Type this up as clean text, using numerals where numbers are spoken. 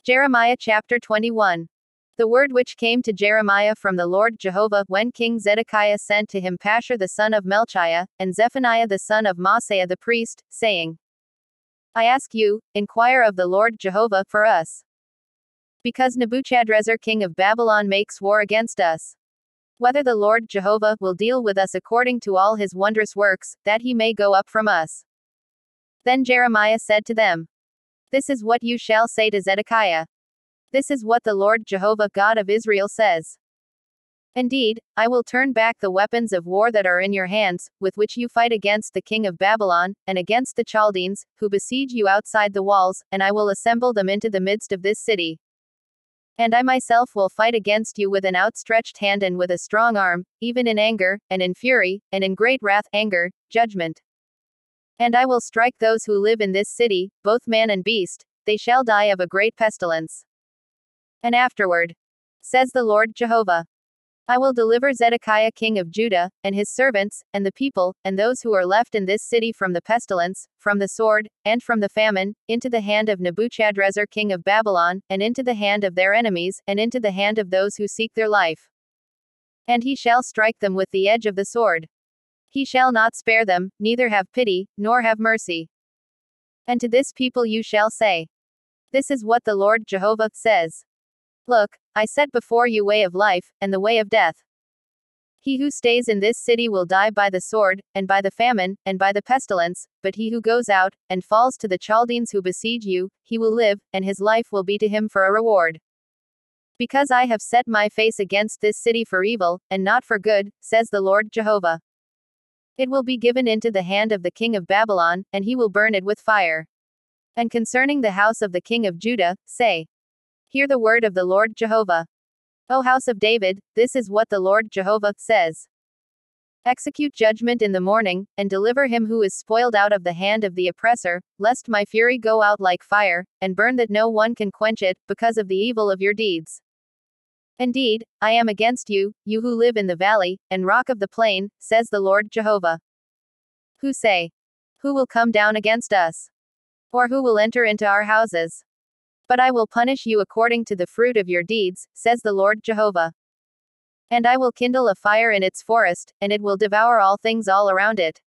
Jeremiah chapter 21. The word which came to Jeremiah from the Lord Jehovah, when King Zedekiah sent to him Pashur the son of Melchiah, and Zephaniah the son of Maaseiah the priest, saying, I ask you, inquire of the Lord Jehovah for us. Because Nebuchadrezzar king of Babylon makes war against us. Whether the Lord Jehovah will deal with us according to all his wondrous works, that he may go up from us. Then Jeremiah said to them, This is what you shall say to Zedekiah. This is what the Lord Jehovah God of Israel says. Indeed, I will turn back the weapons of war that are in your hands, with which you fight against the king of Babylon, and against the Chaldeans, who besiege you outside the walls, and I will assemble them into the midst of this city. And I myself will fight against you with an outstretched hand and with a strong arm, even in anger, and in fury, and in great wrath, anger, judgment. And I will strike those who live in this city, both man and beast, they shall die of a great pestilence. And afterward, says the Lord Jehovah, I will deliver Zedekiah king of Judah, and his servants, and the people, and those who are left in this city from the pestilence, from the sword, and from the famine, into the hand of Nebuchadrezzar king of Babylon, and into the hand of their enemies, and into the hand of those who seek their life. And he shall strike them with the edge of the sword. He shall not spare them, neither have pity, nor have mercy. And to this people you shall say, This is what the Lord Jehovah says. Look, I set before you way of life, and the way of death. He who stays in this city will die by the sword, and by the famine, and by the pestilence, but he who goes out, and falls to the Chaldeans who besiege you, he will live, and his life will be to him for a reward. Because I have set my face against this city for evil, and not for good, says the Lord Jehovah. It will be given into the hand of the king of Babylon, and he will burn it with fire. And concerning the house of the king of Judah, say, Hear the word of the Lord Jehovah. O house of David, this is what the Lord Jehovah says. Execute judgment in the morning, and deliver him who is spoiled out of the hand of the oppressor, lest my fury go out like fire, and burn that no one can quench it, because of the evil of your deeds. Indeed, I am against you, you who live in the valley, and rock of the plain, says the Lord Jehovah. Who say, Who will come down against us? Or who will enter into our houses? But I will punish you according to the fruit of your deeds, says the Lord Jehovah. And I will kindle a fire in its forest, and it will devour all things all around it.